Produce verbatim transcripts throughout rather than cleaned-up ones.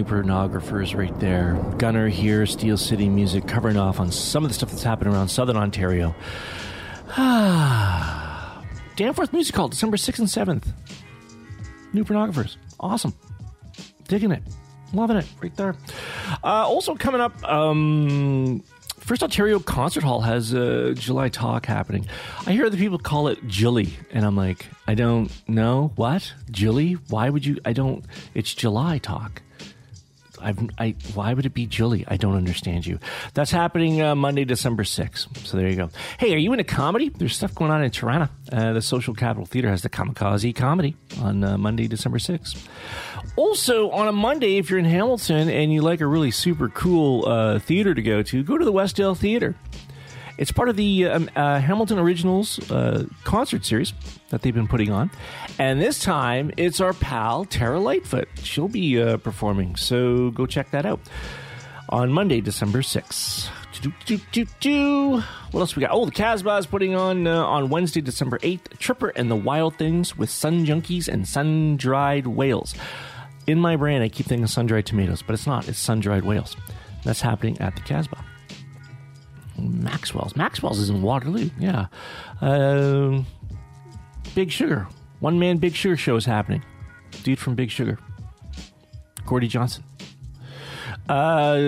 Pornographers right there. Gunner here, Steel City Music, covering off on some of the stuff that's happening around Southern Ontario. Danforth Music Hall, December sixth and seventh. New Pornographers. Awesome. Digging it. Loving it. Right there. Uh, also coming up, um, First Ontario Concert Hall has a July Talk happening. I hear other people call it July, and I'm like, I don't know. What? July? Why would you? I don't. It's July Talk. I've, I, why would it be Julie? I don't understand you. That's happening uh, Monday, December sixth. So there you go. Hey, are you into comedy? There's stuff going on in Toronto. Uh, the Social Capital Theatre has the Kamikaze Comedy on uh, Monday, December sixth. Also, on a Monday, if you're in Hamilton and you like a really super cool uh, theater to go to, go to the Westdale Theatre. It's part of the um, uh, Hamilton Originals uh, concert series that they've been putting on. And this time, it's our pal, Tara Lightfoot. She'll be uh, performing, so go check that out. On Monday, December sixth. What else we got? Oh, the Casbah is putting on, uh, on Wednesday, December eighth, Tripper and the Wild Things with Sun Junkies and Sun-Dried Whales. In my brain, I keep thinking sun-dried tomatoes, but it's not. It's sun-dried whales. That's happening at the Casbah. Maxwell's. Maxwell's is in Waterloo. Yeah. Uh, Big Sugar. One man Big Sugar show is happening. Dude from Big Sugar. Gordie Johnson. Uh,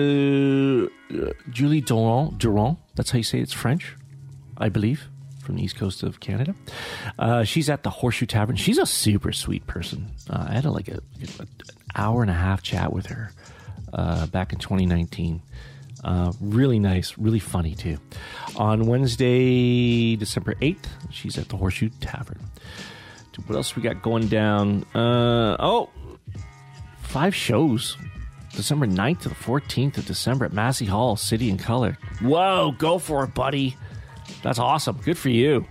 Julie Durand. Durand. That's how you say it. It's French, I believe, from the east coast of Canada. Uh, she's at the Horseshoe Tavern. She's a super sweet person. Uh, I had a, like a, a, an hour and a half chat with her uh, back in twenty nineteen. Uh, really nice, really funny too. On Wednesday, December eighth, she's at the Horseshoe Tavern. What else we got going down? Uh, oh, five shows. December ninth to the fourteenth of December at Massey Hall, City and Color. Whoa, go for it, buddy. That's awesome. Good for you.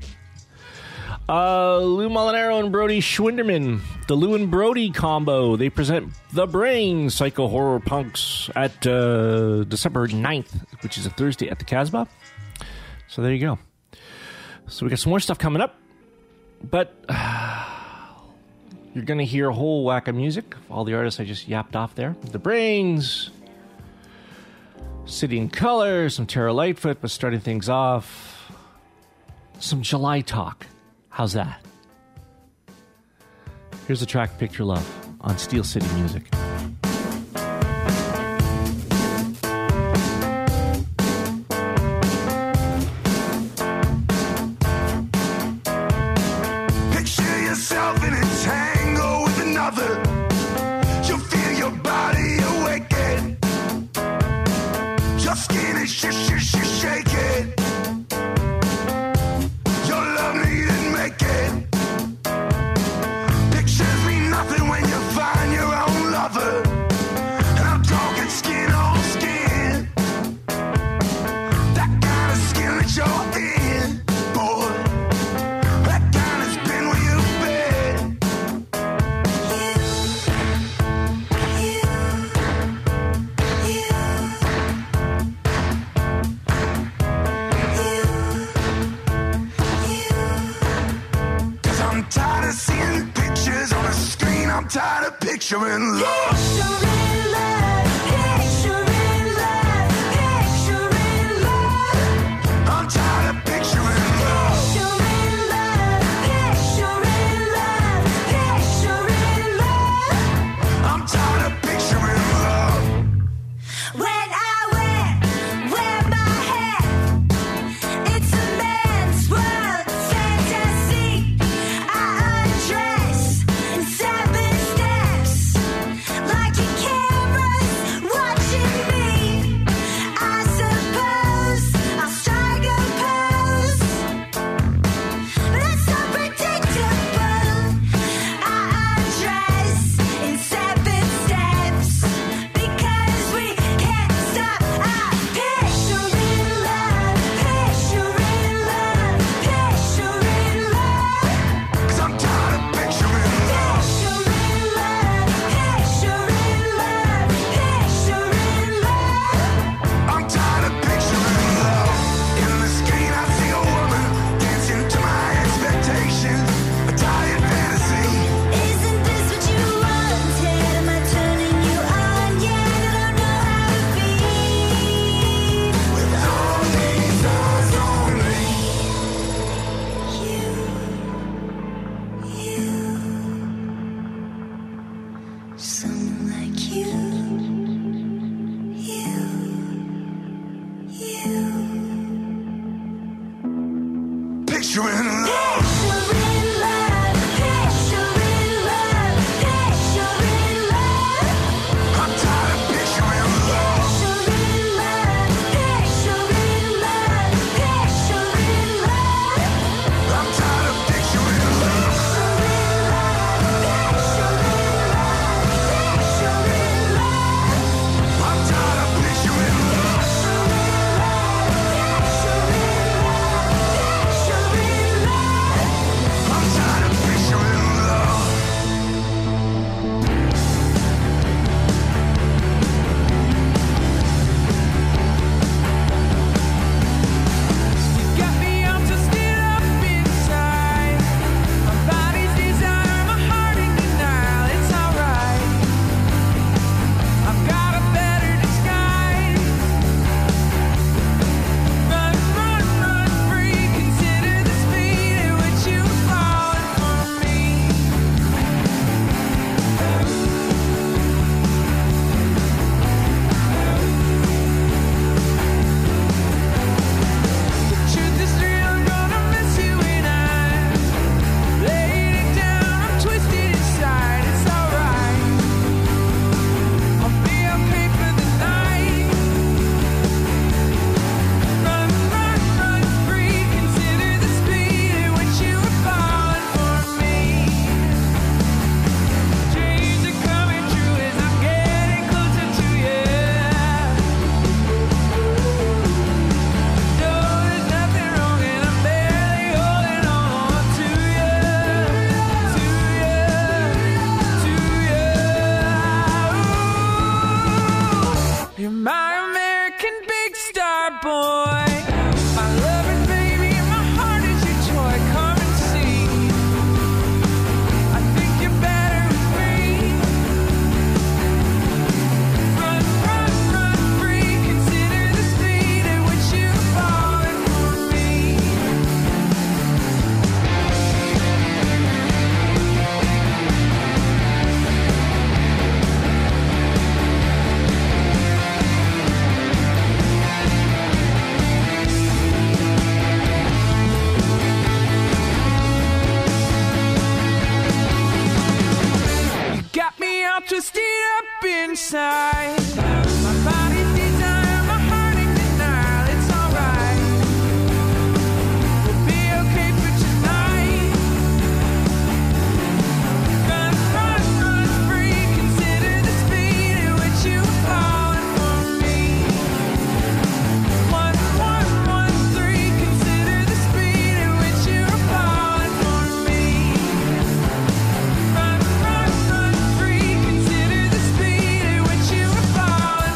Uh, Lou Molinaro and Brody Schwinderman, the Lou and Brody combo. They present The Brain, Psycho Horror Punks at uh, December ninth, which is a Thursday at the Casbah. So there you go. So we got some more stuff coming up, but uh, you're going to hear a whole whack of music. All the artists I just yapped off there. The Brains, City and Color, some Tara Lightfoot, but starting things off, some July Talk. How's that? Here's a track, Picture Love, on Steel City Music. Picture yourself in a tango with another. You feel your body awaken. Your skin is sh sh sh shaking. Pictures mean nothing when you find your own lover. And I'm talking skin on skin. That kind of skin that you're in, boy. That kind of spin where you've been. Cause I'm tired of seeing pictures on a screen. I'm tired of picturing love. Picturing love, picturing love, picturing love. I'm tired of picturing love. Picturing love, picturing love, picturing love. I'm tired of picturing love. When I wear, wear my hair, it's a man's world fantasy. I undress in seven steps. picturing love. I'm tired of picturing love. I'm tired of picturing love. I'm tired of picturing love. I'm tired of picturing love. You got me all twisted up inside. My body's desire, my heart in denial. It's alright. I've got a better disguise. Run, run, run free. Consider the speed at which you've fallen for me. The truth is real, I'm gonna miss you when I laid it down. I'm twisted inside, it's alright. I'll be okay for the night. Run, run, run free. Consider the speed at which you were falling for me. Dreams are coming true as I'm getting closer to you. No, there's nothing wrong and I'm barely holding on to you, to you, to you. You're my American big star boy. My loving baby, my heart is your toy. Come and see. I think you're better with me. Run, run, run free. Consider the speed at which you're falling for me. You got me all twisted up inside. My body's desire, my heart in denial. It's alright. We'll be okay for tonight. Run, run, run free. Consider the speed at which you were falling for me. One, one, one, three. Consider the speed at which you were falling for me. Run, run, run free. Consider the speed at which you were falling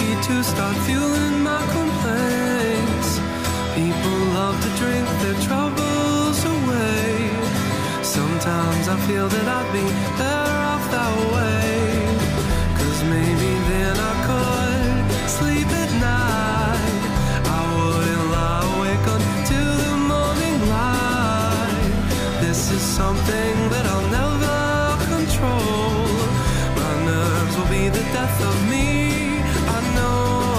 whiskey to start fueling my complaints. People love to drink their troubles away. Sometimes I feel that I'd be better off that way. 'Cause maybe then I could sleep at night. I wouldn't lie awake until the morning light. This is something that I'll never control. My nerves will be the death of me, I know.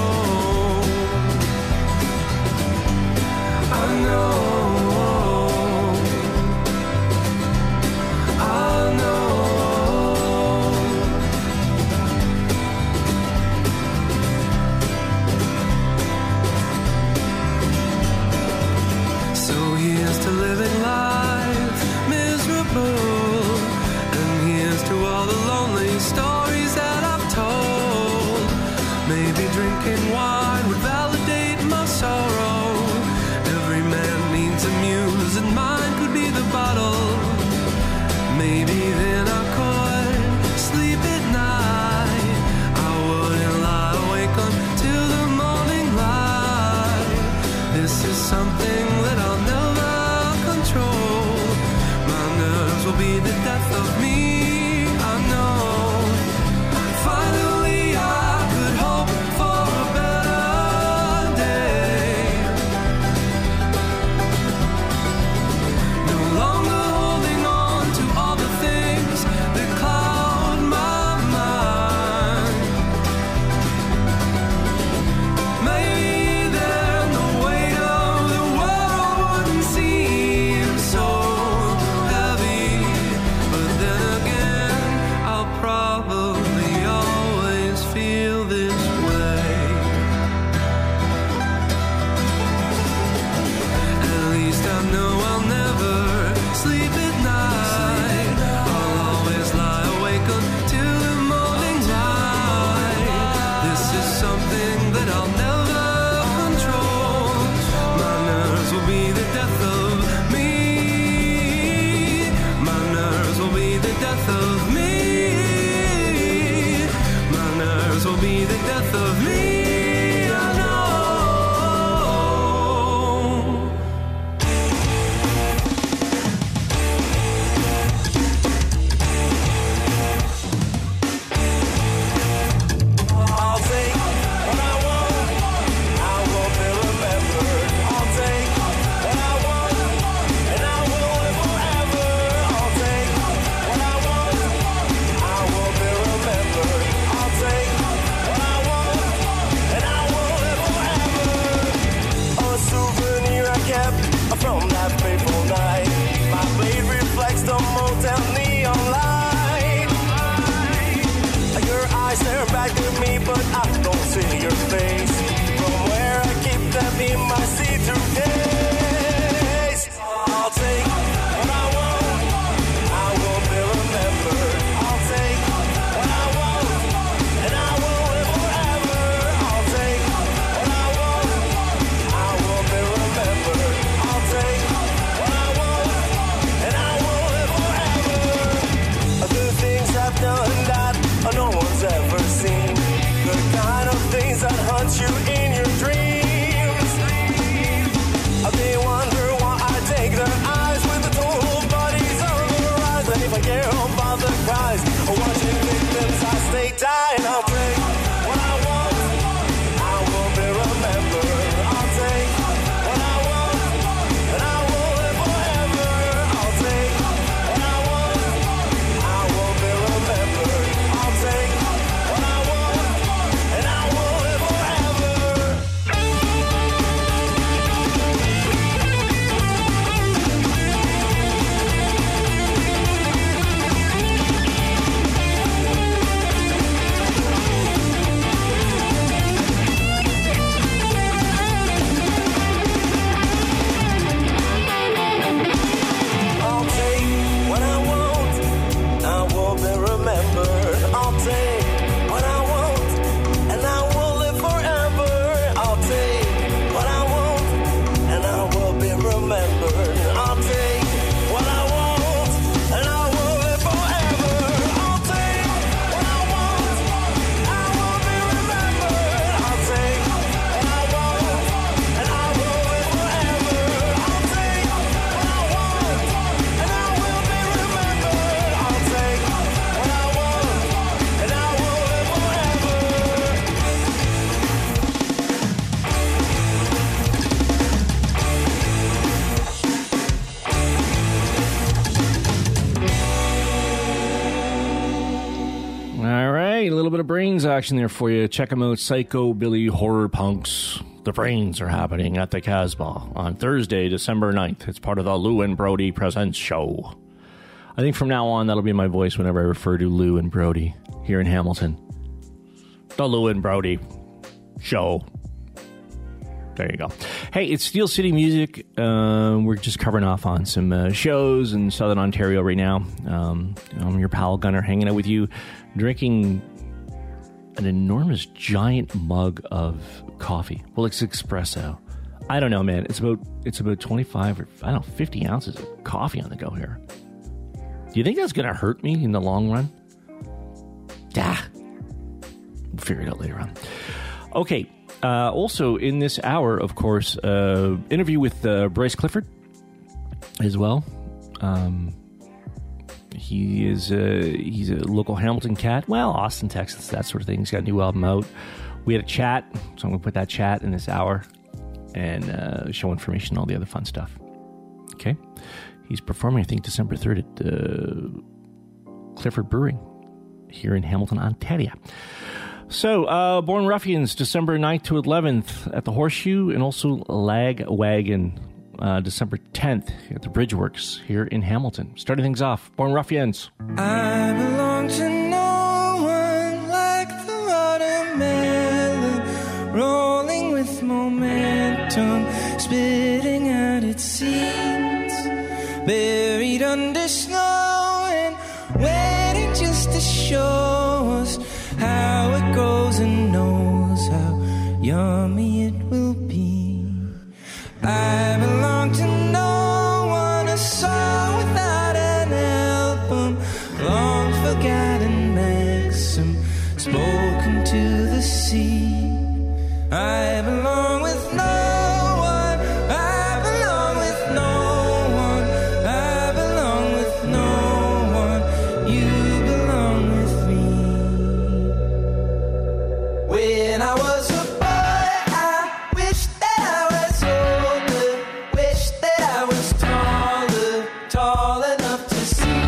I know. I know. So here's to living life miserable, and here's to all the lonely stories that I've told. Maybe drinking wine would validate my sorrow. Every man needs a muse, and mine could be the bottle. Maybe then I could sleep at night. I wouldn't lie awake until the morning light. This is something that I'll never control. My nerves will be the death of me, I know. Finally I could hope for a better day. No longer holding on to all the things that cloud my mind. Maybe then the weight of the world wouldn't seem so heavy. But then again, I'll probably always feel this way. At least I know I'll never sleep at night. I'll always lie awake until the morning light. This is something that I'll never control. My nerves will be the death of me. My nerves will be the death of me. My nerves will be the death of me, I know. I'll take what I want, I won't be remembered. I'll take what I want, and I will live forever. I'll take what I want, I won't be remembered. I'll take what I want, and I will live forever. A souvenir I kept from that fateful night. My blade reflects the motel neon light. Your eyes stare back at me, but I don't see your face. From where I keep them in my see-through case. I'll take what I want, I won't be remembered. I'll take what I want, and I will live forever. I'll take what I want, I won't be remembered. I'll take what I want, and I will live forever. The things I've done that no one's ever seen. The kind of things that hunt you in your dreams. They wonder why I take their eyes with the total bodies on the rise. And if I care about the cries, watching victims, I stay tight. I'll take what I want, I won't be remembered. I'll take what I want, and I will live forever. I'll take what I want, I won't be remembered. I'll take what I want, and I will live forever. Brains action there for you. Check them out. Psycho Billy Horror Punks. The Brains are happening at the Casbah on Thursday, December ninth. It's part of the Lou and Brody Presents show. I think from now on, that'll be my voice whenever I refer to Lou and Brody here in Hamilton. The Lou and Brody show. There you go. Hey, it's Steel City Music. Uh, we're just covering off on some uh, shows in Southern Ontario right now. Um, I'm your pal Gunner, hanging out with you, drinking an enormous giant mug of coffee. Well, it's espresso. I don't know, man. It's about it's about twenty-five or I don't know, fifty ounces of coffee on the go here. Do you think that's going to hurt me in the long run? Dah. We'll figure it out later on. Okay. Uh, also, in this hour, of course, uh, interview with uh, Bryce Clifford as well. Um, he is a, he's a local Hamilton cat. Well, Austin, Texas, that sort of thing. He's got a new album out. We had a chat, so I'm going to put that chat in this hour and uh, show information, all the other fun stuff. Okay? He's performing, I think, December third at uh, Clifford Brewing here in Hamilton, Ontario. So, uh, Born Ruffians, December ninth to eleventh at the Horseshoe, and also Lagwagon, uh, December tenth at the Bridgeworks here in Hamilton. Starting things off, Born Ruffians. I belong to no one like the watermelon, rolling with momentum, spitting out its seeds, buried under snow and waiting just to show us how it grows and knows how yummy it will be. I belong to no one, a song without an album, long forgotten maxim, spoken to the sea. I belong with no one, I belong with no one, I belong with no one, you belong with me. When I was a boy, I wished that I was older, wished that I was taller, tall enough to see,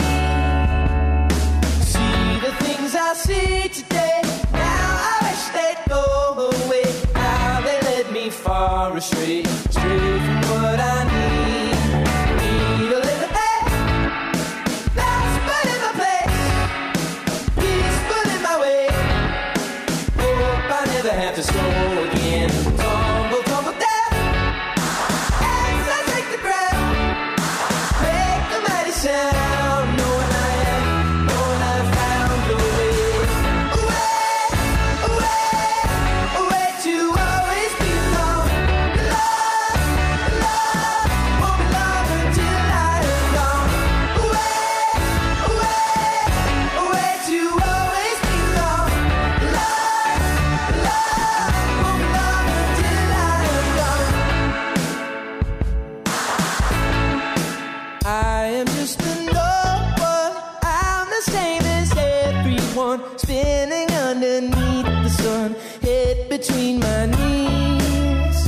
see the things I see today. Now I wish they'd go away. How they led me far astray, straight from what I need. Need a little help, lost but in my place, peaceful in my way. Hope I never have to slow again. Tumble, tumble down as I take the ground, make a mighty sound, knowing I am, knowing I found a way, away, away, away to always belong. Love, love, won't be long until I am gone. Away, away, away to always belong. Love, love, won't be long until I am gone. I am just another, I'm the same as everyone, spinning underneath the sun, head between my knees.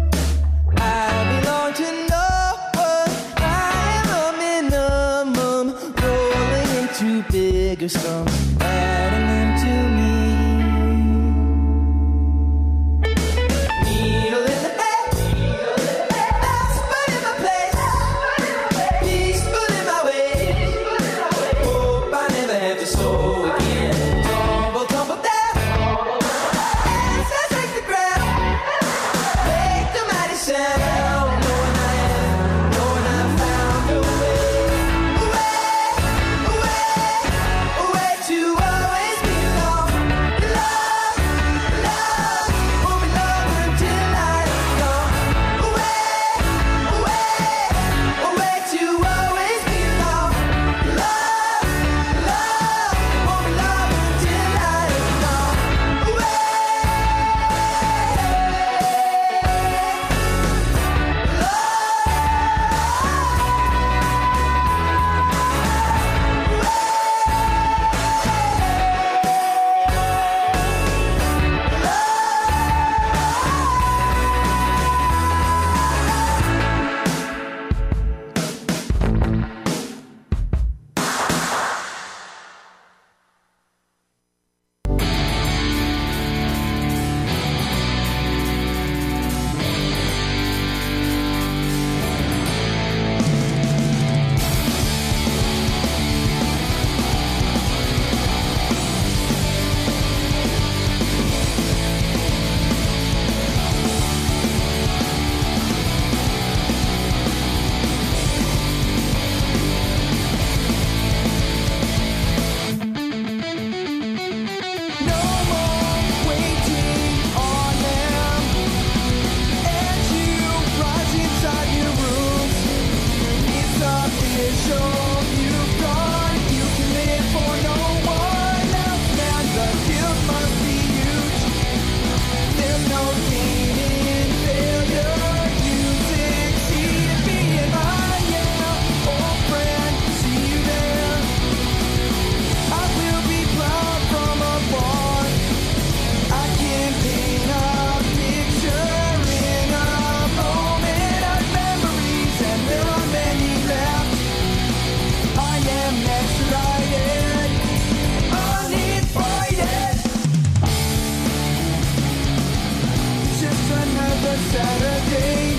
I belong to no one, I am a minimum, rolling into bigger storms, adding them to me. Needle in the hay, lost but in my place, peaceful in my way. Hope I never have to slow again. Tumble, tumble down as I take the ground. another Saturday.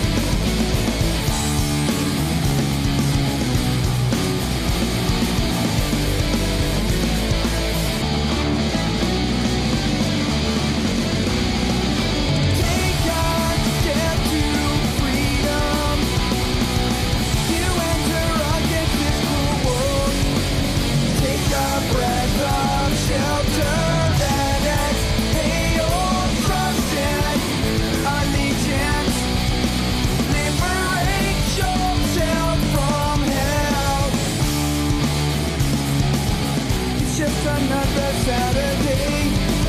Take a step to freedom. You enter against this cruel world. Take a breath of shelter and exhale your trust and allegiance. Liberate yourself from hell. It's just another Saturday.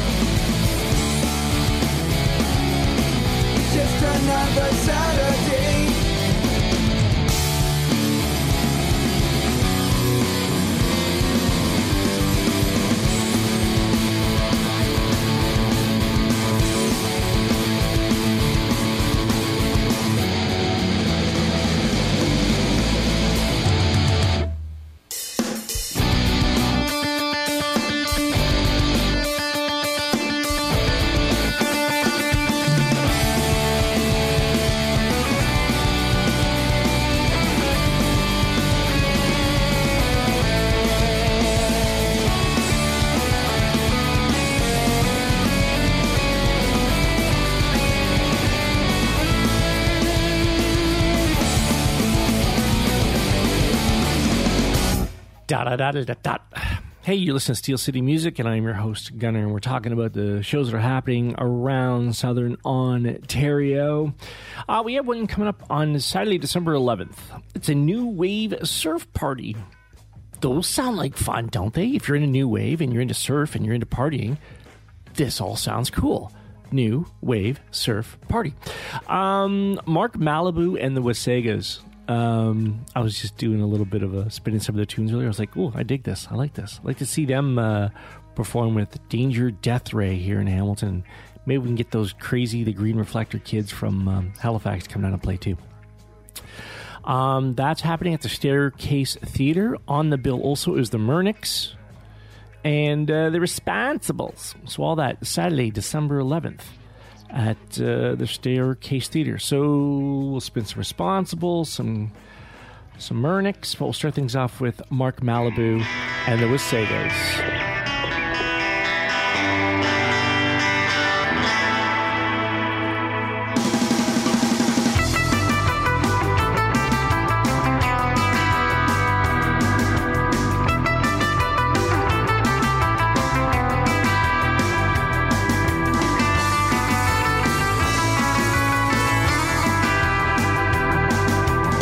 It's just another Saturday. Da da da da da da. Hey, you listen to Steel City Music, and I'm your host, Gunner, and we're talking about the shows that are happening around Southern Ontario. Uh, we have one coming up on Saturday, December eleventh. It's a new wave surf party. Those sound like fun, don't they? If you're into new wave and you're into surf and you're into partying, this all sounds cool. New wave surf party. Um, Mark Malibu and the Wasegas. Um, I was just doing a little bit of a spinning some of their tunes earlier. I was like, "Oh, I dig this. I like this. I'd like to see them uh, perform with Danger Death Ray here in Hamilton. Maybe we can get those crazy, the Green Reflector kids from um, Halifax come down and play too." Um, that's happening at the Staircase Theatre. On the bill also is the Murnics and uh, the Responsibles. So all that Saturday, December eleventh. At uh, the Staircase Theatre. So we'll spin some Responsible, some some Murnics, but we'll start things off with Mark Malibu and the Wasegas.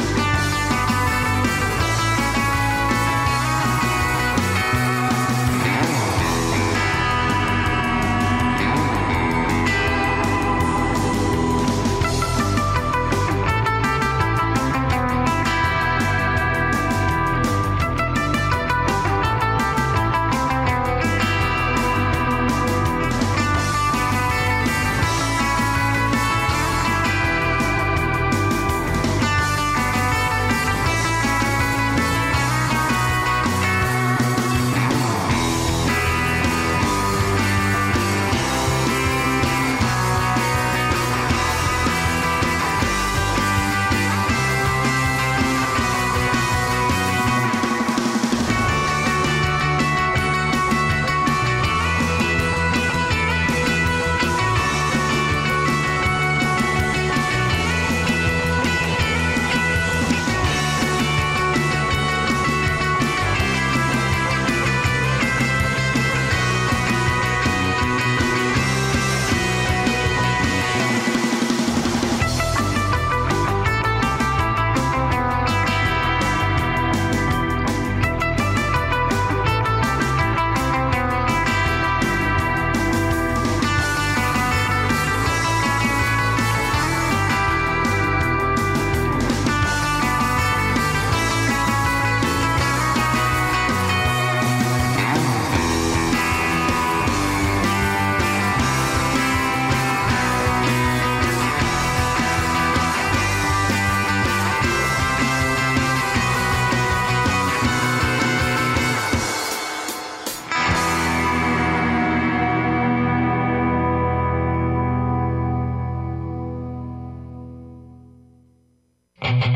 Thank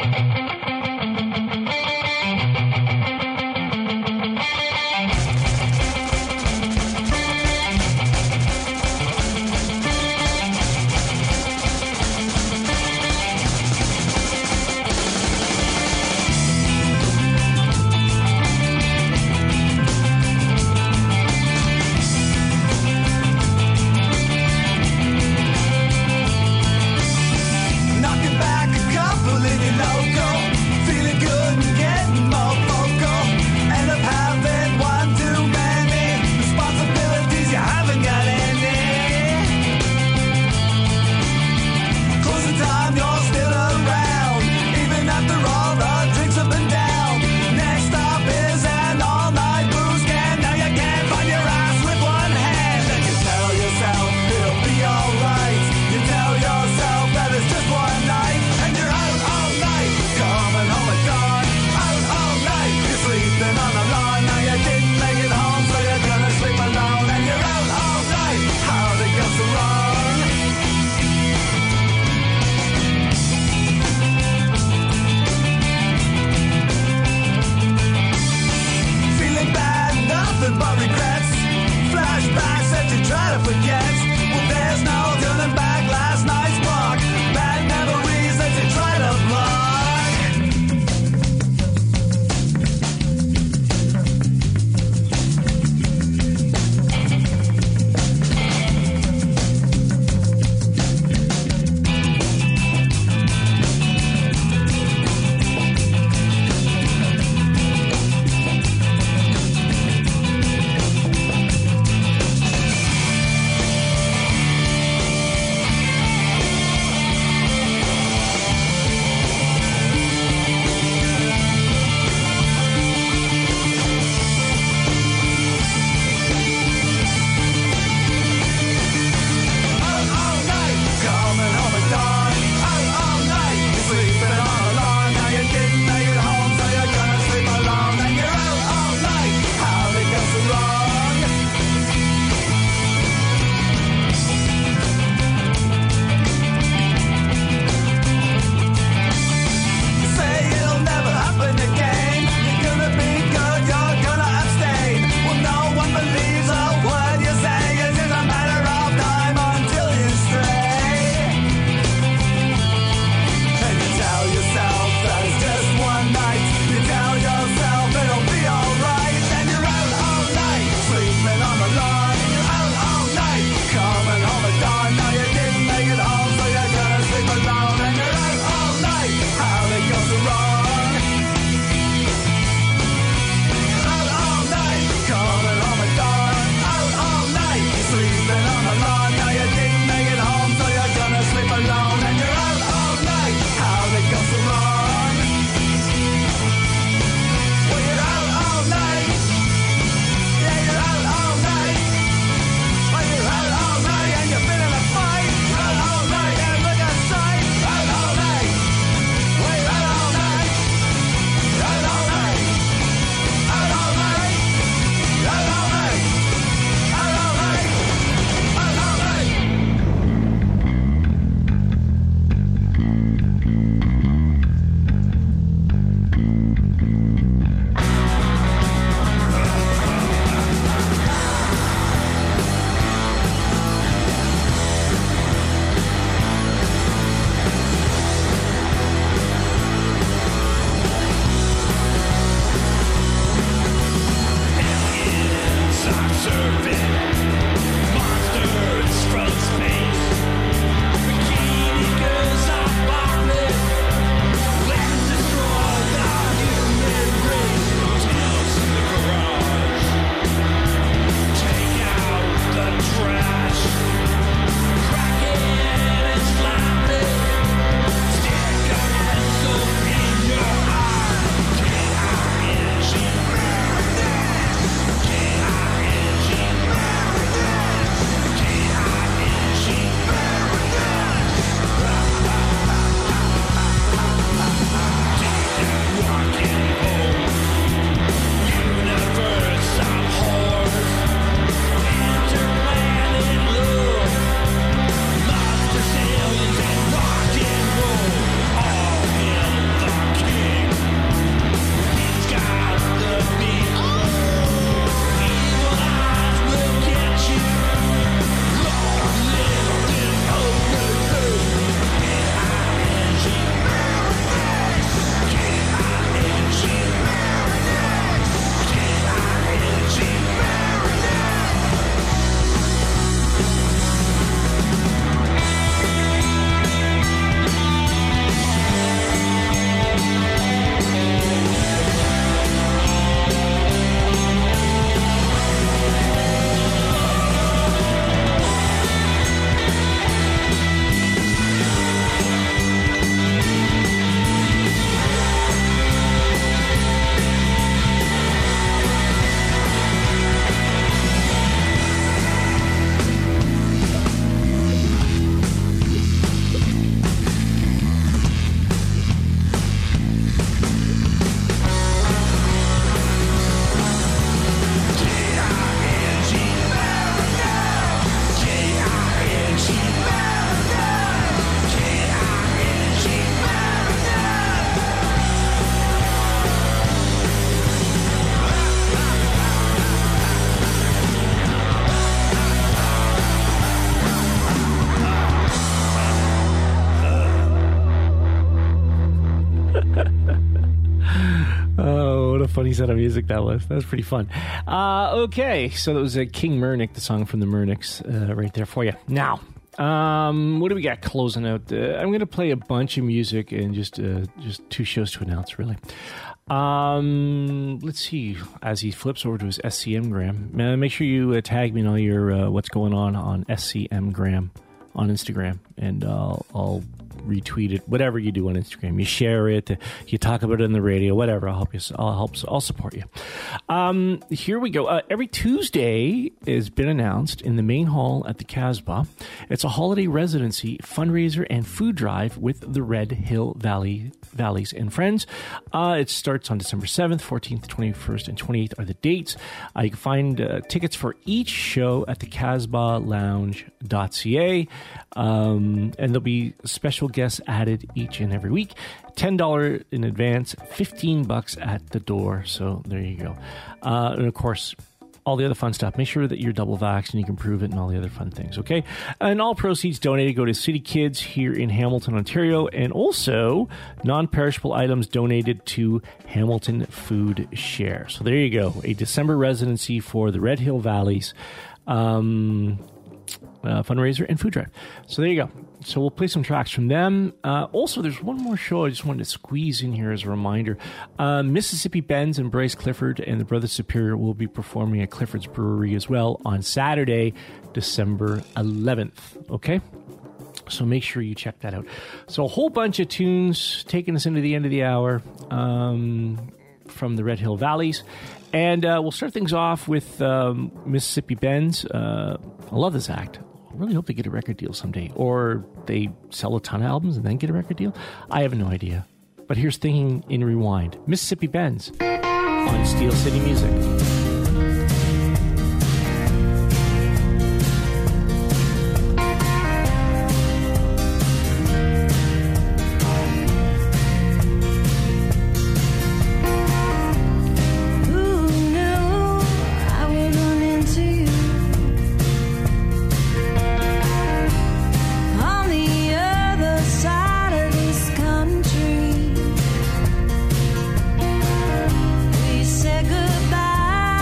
Knocking back a couple in your logo. funny set of music that was. That was pretty fun. Uh, okay, so that was uh, King Murnick, the song from the Murnicks, uh, right there for you. Now, um, what do we got closing out? Uh, I'm going to play a bunch of music and just uh, just two shows to announce, really. Um, let's see. As he flips over to his S C M gram, uh, make sure you uh, tag me in all your uh, what's going on on S C M gram on Instagram, and uh, I'll retweet it. Whatever you do on Instagram, you share it, you talk about it on the radio, whatever. I'll help you. I'll help. I'll support you. Um, here we go. Uh, every Tuesday has been announced in the main hall at the Casbah. It's a holiday residency, fundraiser, and food drive with the Red Hill Valley Valleys and Friends. Uh, it starts on December seventh, fourteenth, twenty-first, and twenty-eighth are the dates. Uh, you can find uh, tickets for each show at the casbah lounge dot c a. Um, and there'll be special guests added each and every week. ten dollars in advance, fifteen bucks at the door. So there you go. Uh, and of course, all the other fun stuff. Make sure that you're double vaxxed and you can prove it and all the other fun things, okay? And all proceeds donated go to City Kids here in Hamilton, Ontario, and also non-perishable items donated to Hamilton Food Share. So there you go. A December residency for the Red Hill Valleys. Um... Uh, fundraiser and food drive. So there you go. So we'll play some tracks from them. Uh, also, there's one more show I just wanted to squeeze in here as a reminder. Uh, Mississippi Benz and Bryce Clifford and the Brothers Superior will be performing at Clifford's Brewery as well on Saturday, December eleventh. Okay? So make sure you check that out. So a whole bunch of tunes taking us into the end of the hour um, from the Red Hill Valleys. And uh, we'll start things off with um, Mississippi Benz. Uh, I love this act. I really hope they get a record deal someday. Or they sell a ton of albums and then get a record deal. I have no idea. But here's Thinking in Rewind. Mississippi Benz on Steel City Music. Goodbye.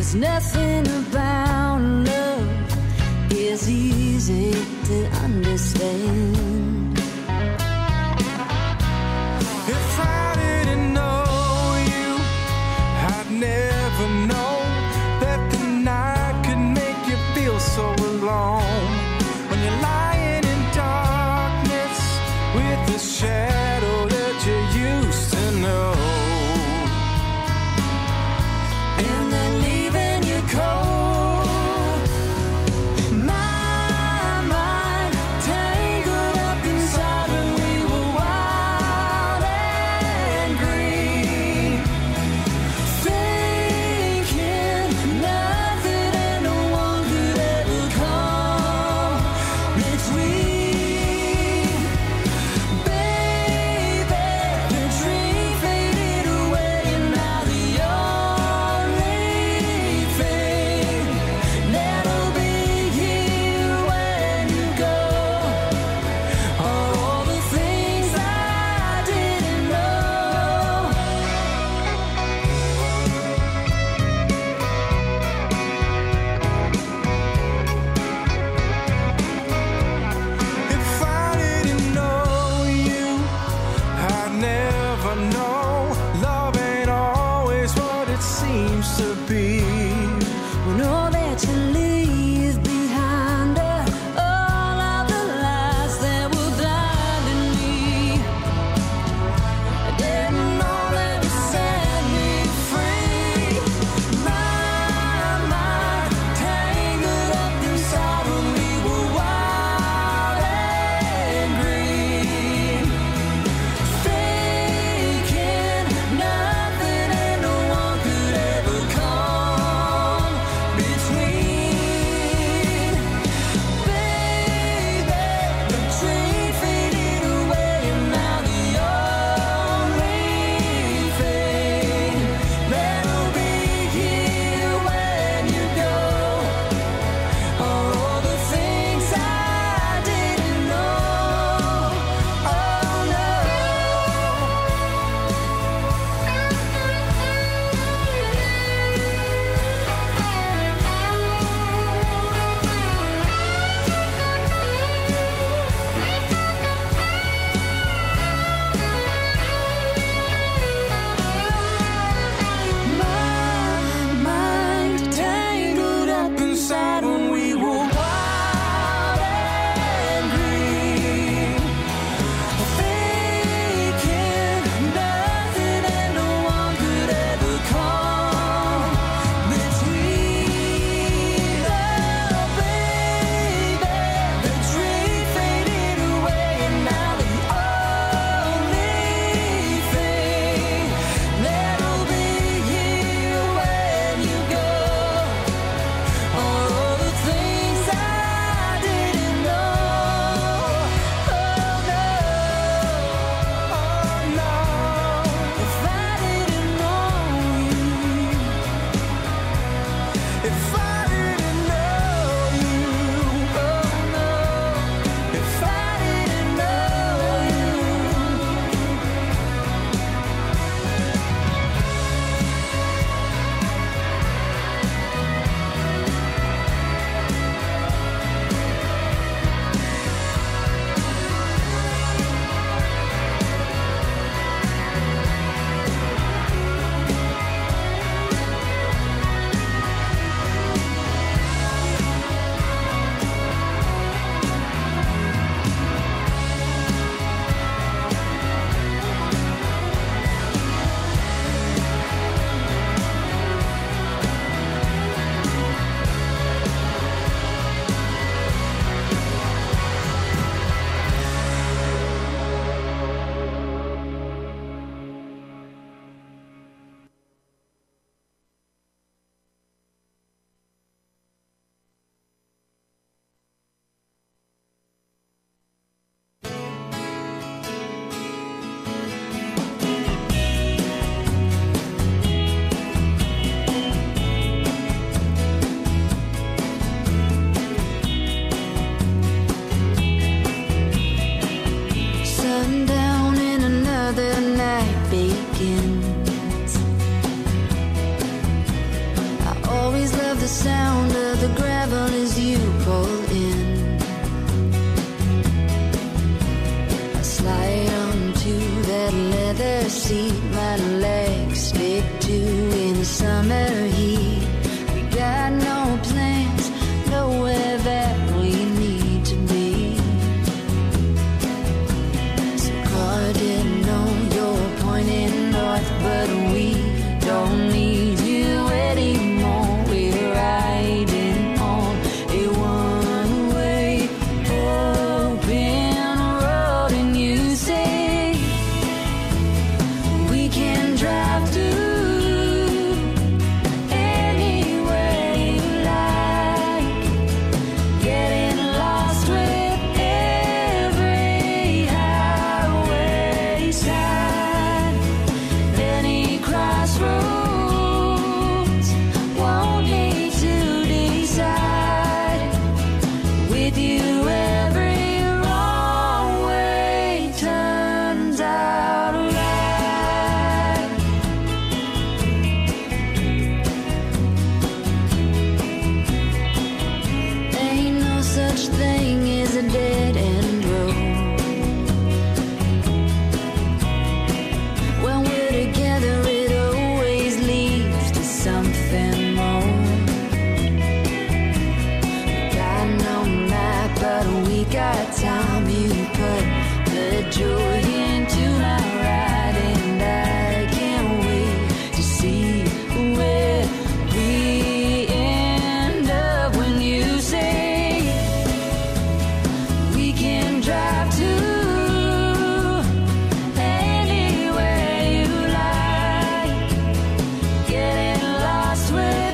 'cause nothing about love is easy to understand. If I didn't know you, I'd never know that the night could make you feel so alone. When you're lying in darkness with the shadow that you used to know, And then leaving you cold. My mind tangled up inside when we were wild and green, thinking nothing and no one could ever come between. Baby, the dream faded away, and now the only thing that'll be here when you go are all the things I didn't know. if I didn't know you, I'd never know. Love ain't always what it seems to be. When all that you leave behind are all of the lies that were blinding me, didn't know that would set me free. My mind tangled up inside when we were wild and green, thinking nothing and no one could ever come sound of the gravel as you pull in. I slide onto that leather seat, my legs stick to in the summer heat. We got no plans, nowhere that we need to be. So car didn't know you're pointing north, but we don't need you anymore. We're riding on a one-way open road, and you say we can drive to anywhere you like, getting lost with every highway sign, any crossroads won't need to decide. With you every wrong way turns out right. Ain't no such thing as a dead end road. When we're together, it always leads to something more. We got no map, but we got time. You put the joy into my ride, and I can't wait to see where we end up when you say we can drive to anywhere you like, getting lost with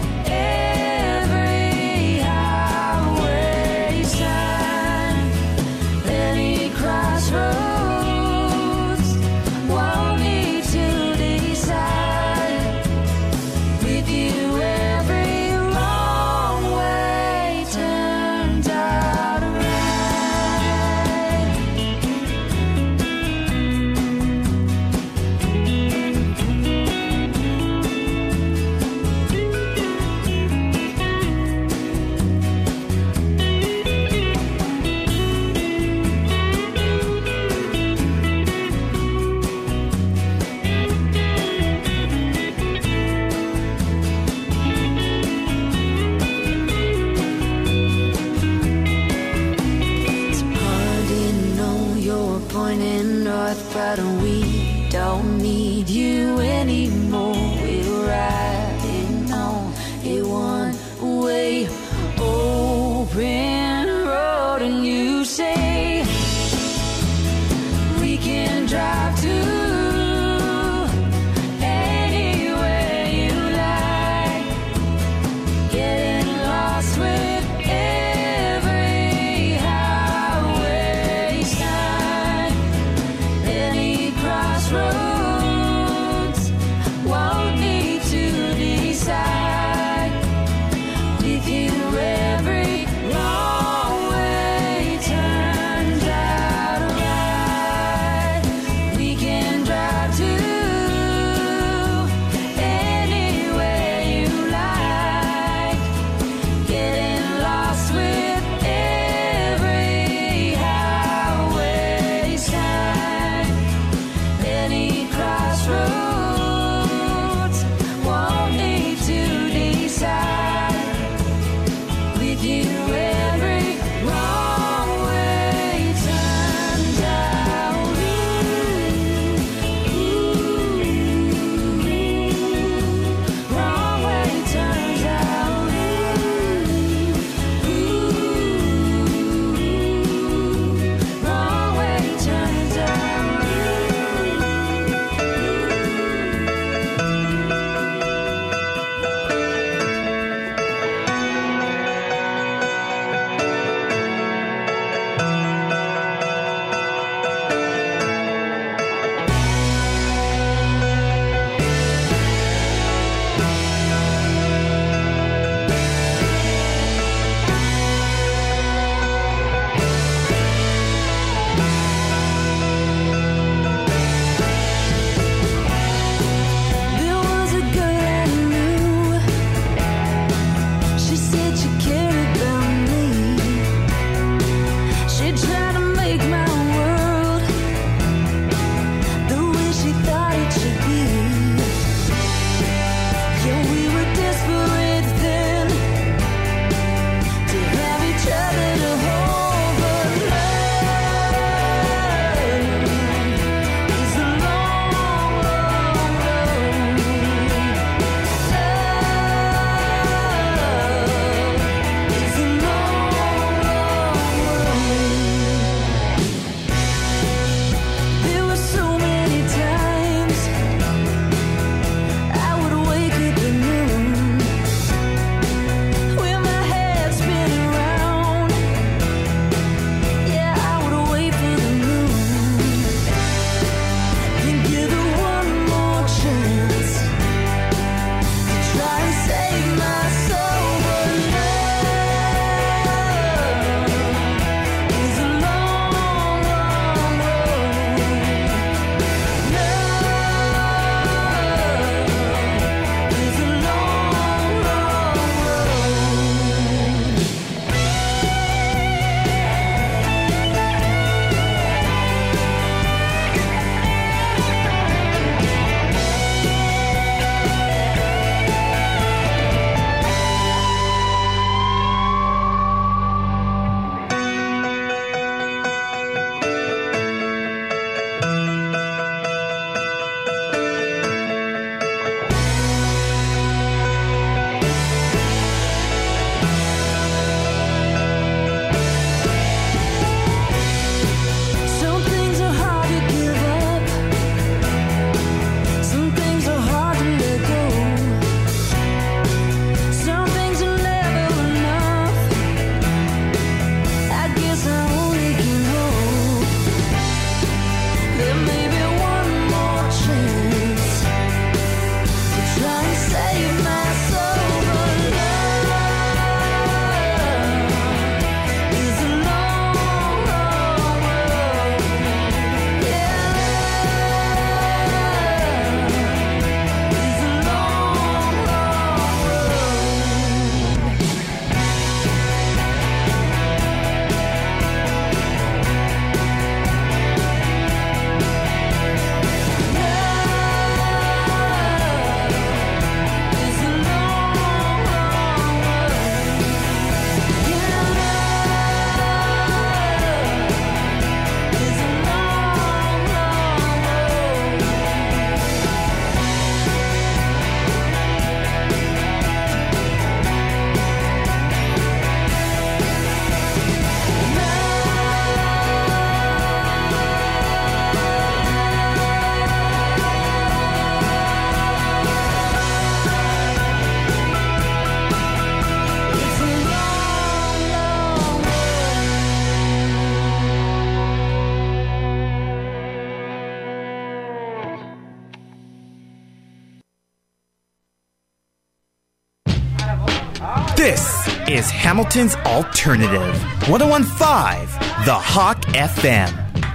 This is Hamilton's Alternative, one oh one point five, The Hawk F M.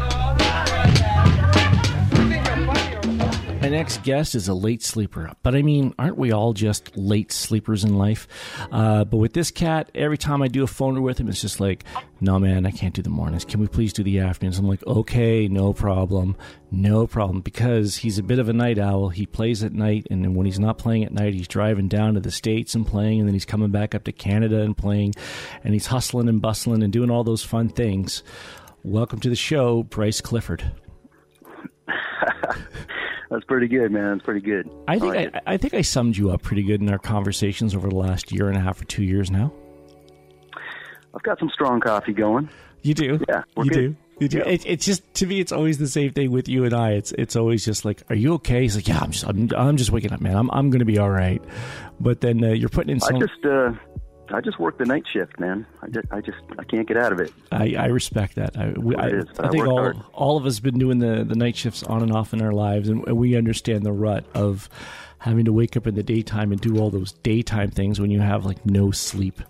My next guest is a late sleeper, but I mean, aren't we all just late sleepers in life? Uh, but with this cat, every time I do a phoner with him, it's just like, no, man, I can't do the mornings. Can we please do the afternoons? I'm like, okay, no problem, no problem, because he's a bit of a night owl. He plays at night, and then when he's not playing at night, he's driving down to the States and playing, and then he's coming back up to Canada and playing, and he's hustling and bustling and doing all those fun things. Welcome to the show, Bryce Clifford. That's pretty good, man. That's pretty good. I think I, like I, I think I summed you up pretty good in our conversations over the last year and a half or two years now. I've got some strong coffee going. You do, yeah. We're you good. do, you do. Yeah. It, it's just to me, it's always the same thing with you and I. It's it's always just like, are you okay? He's like, yeah, I'm just I'm, I'm just waking up, man. I'm I'm going to be all right. But then uh, you're putting in some. I just uh, I just work the night shift, man. I just I just I can't get out of it. I, I respect that. I, we, I, is, I I think work all hard. all of us have been doing the, the night shifts on and off in our lives, and we understand the rut of having to wake up in the daytime and do all those daytime things when you have like no sleep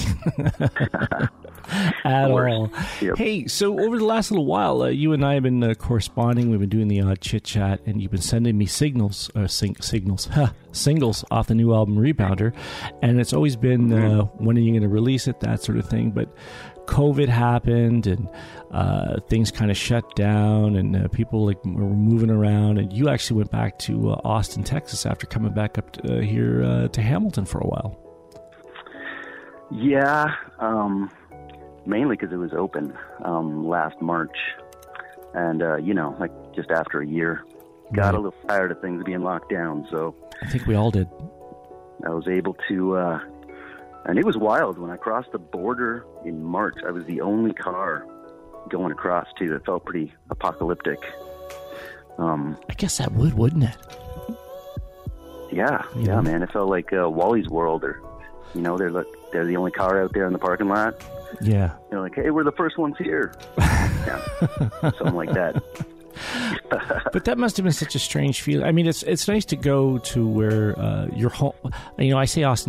at all. Yep. Hey, so over the last little while, uh, you and I have been uh, corresponding. We've been doing the odd chit chat, and you've been sending me signals, uh, sing- signals, huh, singles off the new album Rebounder, and it's always been uh, when are you going to release it, that sort of thing. But COVID happened, and uh, things kind of shut down, and uh, people like were moving around. And you actually went back to uh, Austin, Texas, after coming back up to, uh, here uh, to Hamilton for a while. Yeah, um, mainly because it was open um, last March, and uh, you know, like just after a year, got Right. a little tired of things being locked down. So I think we all did. I was able to, uh, and it was wild when I crossed the border in March. I was the only car going across too. That felt pretty apocalyptic. Um, I guess that would, wouldn't it? yeah, Yeah. yeah, man. It felt like uh, Wally's World, or you know, they're like, they're the only car out there in the parking lot. Yeah. They're like, hey, we're the first ones here. Yeah, something like that. But that must have been such a strange feeling. I mean, it's it's nice to go to where uh, your home. You know, I say Austin,